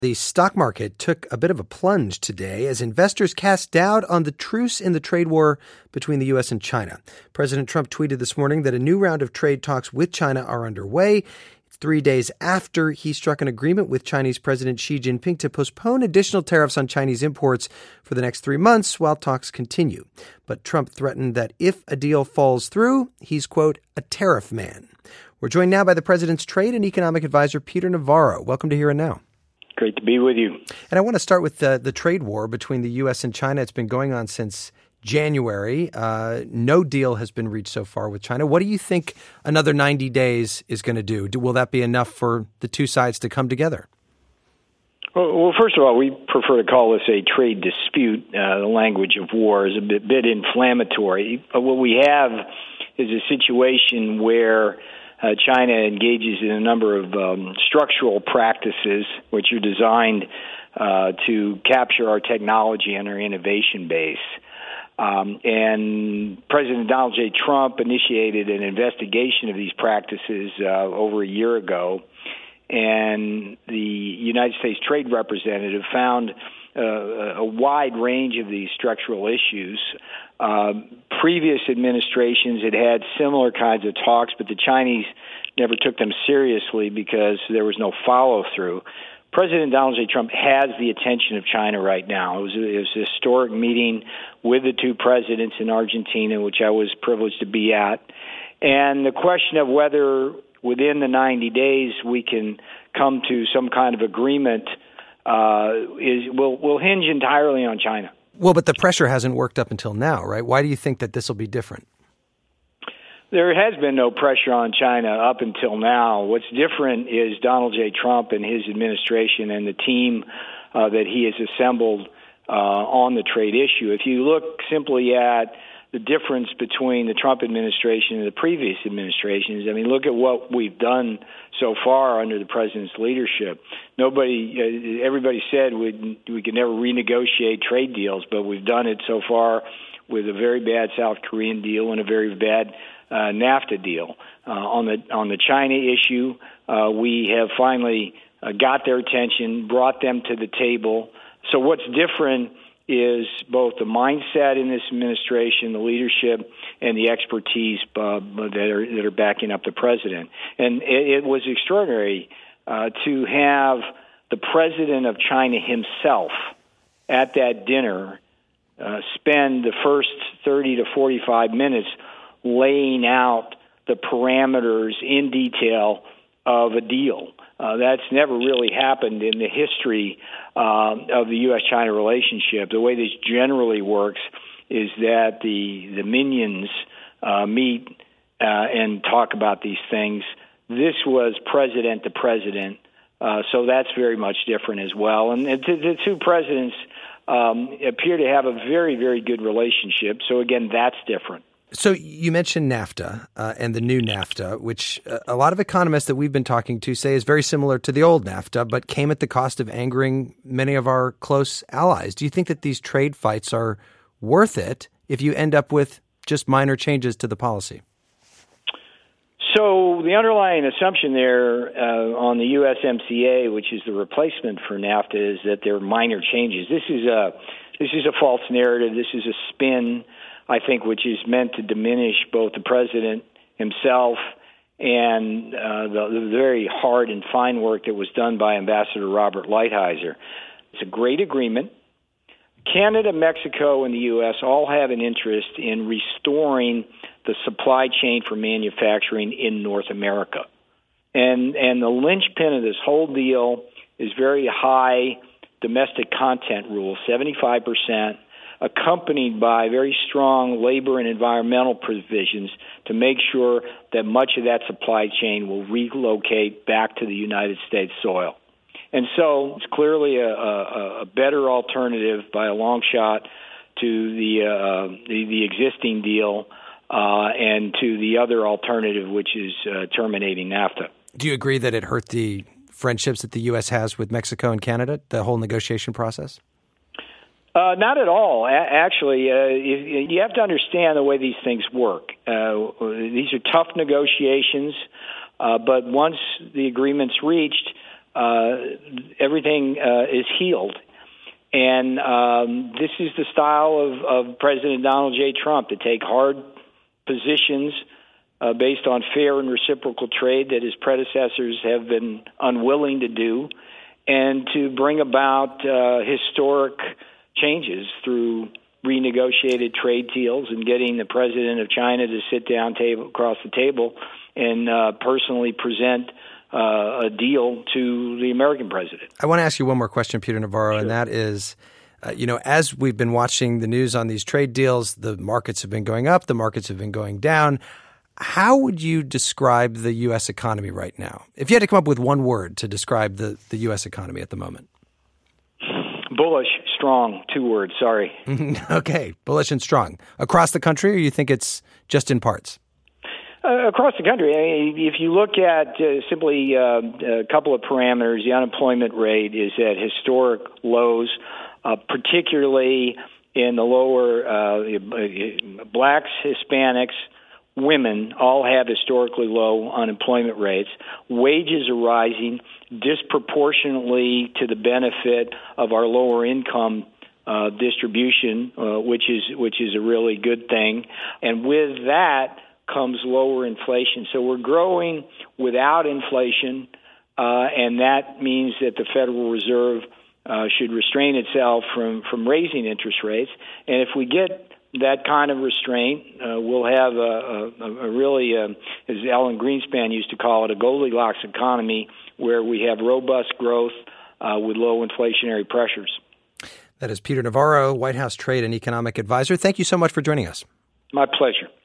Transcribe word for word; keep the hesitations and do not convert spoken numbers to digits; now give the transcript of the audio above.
The stock market took a bit of a plunge today as investors cast doubt on the truce in the trade war between the U S and China. President Trump tweeted this morning that a new round of trade talks with China are underway. It's three days after he struck an agreement with Chinese President Xi Jinping to postpone additional tariffs on Chinese imports for the next three months while talks continue. But Trump threatened that if a deal falls through, he's, quote, a tariff man. We're joined now by the president's trade and economic advisor, Peter Navarro. Welcome to Here and Now. Great to be with you. And I want to start with the, the trade war between the U S and China. It's been going on since January. Uh, no deal has been reached so far with China. What do you think another ninety days is going to do? do? Will that be enough for the two sides to come together? Well, well first of all, we prefer to call this a trade dispute. Uh, the language of war is a bit, bit inflammatory. But what we have is a situation where Uh, China engages in a number of um, structural practices which are designed uh, to capture our technology and our innovation base. Um, and President Donald J. Trump initiated an investigation of these practices uh, over a year ago, and the United States Trade Representative found uh, a wide range of these structural issues. Uh, previous administrations had had similar kinds of talks, but the Chinese never took them seriously because there was no follow-through. President Donald J. Trump has the attention of China right now. It was, it was a historic meeting with the two presidents in Argentina, which I was privileged to be at. And the question of whether within the ninety days we can come to some kind of agreement uh, is will will hinge entirely on China. Well, but the pressure hasn't worked up until now, right? Why do you think that this will be different? There has been no pressure on China up until now. What's different is Donald J. Trump and his administration and the team uh, that he has assembled uh, on the trade issue. If you look simply at the difference between the Trump administration and the previous administrations, I mean, look at what we've done so far under the president's leadership. Nobody, uh, everybody said we we could never renegotiate trade deals, but we've done it so far with a very bad South Korean deal and a very bad uh, NAFTA deal. Uh, on the on the China issue, uh, we have finally uh, got their attention, brought them to the table. So what's different is both the mindset in this administration, the leadership, and the expertise uh, that are that are backing up the president. And it, it was extraordinary uh, to have the president of China himself at that dinner uh, spend the first thirty to forty-five minutes laying out the parameters in detail of a deal. Uh, that's never really happened in the history uh, of the U S China relationship. The way this generally works is that the the minions uh, meet uh, and talk about these things. This was president to president, uh, so that's very much different as well. And the, the two presidents um, appear to have a very, very good relationship. So again, that's different. So you mentioned NAFTA uh, and the new NAFTA, which uh, a lot of economists that we've been talking to say is very similar to the old NAFTA, but came at the cost of angering many of our close allies. Do you think that these trade fights are worth it if you end up with just minor changes to the policy? So the underlying assumption there uh, on the U S M C A, which is the replacement for NAFTA, is that there are minor changes. This is a this is a false narrative. This is a spin, I think, which is meant to diminish both the president himself and uh, the, the very hard and fine work that was done by Ambassador Robert Lighthizer. It's a great agreement. Canada, Mexico, and the U S all have an interest in restoring the supply chain for manufacturing in North America. And, and the linchpin of this whole deal is very high domestic content rule, seventy-five percent, accompanied by very strong labor and environmental provisions to make sure that much of that supply chain will relocate back to the United States soil. And so it's clearly a, a, a better alternative by a long shot to the uh, the, the existing deal uh, and to the other alternative, which is uh, terminating NAFTA. Do you agree that it hurt the friendships that the U S has with Mexico and Canada, the whole negotiation process? Uh, not at all. A- actually, uh, you, you have to understand the way these things work. Uh, these are tough negotiations, uh, but once the agreement's reached, uh, everything uh, is healed. And um, this is the style of, of President Donald J. Trump, to take hard positions uh, based on fair and reciprocal trade that his predecessors have been unwilling to do, and to bring about uh, historic changes through renegotiated trade deals and getting the president of China to sit down table, across the table and uh, personally present uh, a deal to the American president. I want to ask you one more question, Peter Navarro, sure. and that is, uh, you know, as we've been watching the news on these trade deals, the markets have been going up, the markets have been going down. How would you describe the U S economy right now? If you had to come up with one word to describe the, the U S economy at the moment. Bullish, strong, two words, sorry. Okay, bullish and strong. Across the country, or you think it's just in parts? Uh, across the country. I mean, if you look at uh, simply uh, a couple of parameters, the unemployment rate is at historic lows, uh, particularly in the lower uh, blacks, Hispanics, women all have historically low unemployment rates. Wages are rising disproportionately to the benefit of our lower income uh, distribution, uh, which is which is a really good thing. And with that comes lower inflation. So we're growing without inflation, uh, and that means that the Federal Reserve uh, should restrain itself from, from raising interest rates. And if we get that kind of restraint, uh, we'll have a, a, a really, uh, as Alan Greenspan used to call it, a Goldilocks economy, where we have robust growth uh, with low inflationary pressures. That is Peter Navarro, White House Trade and Economic Advisor. Thank you so much for joining us. My pleasure.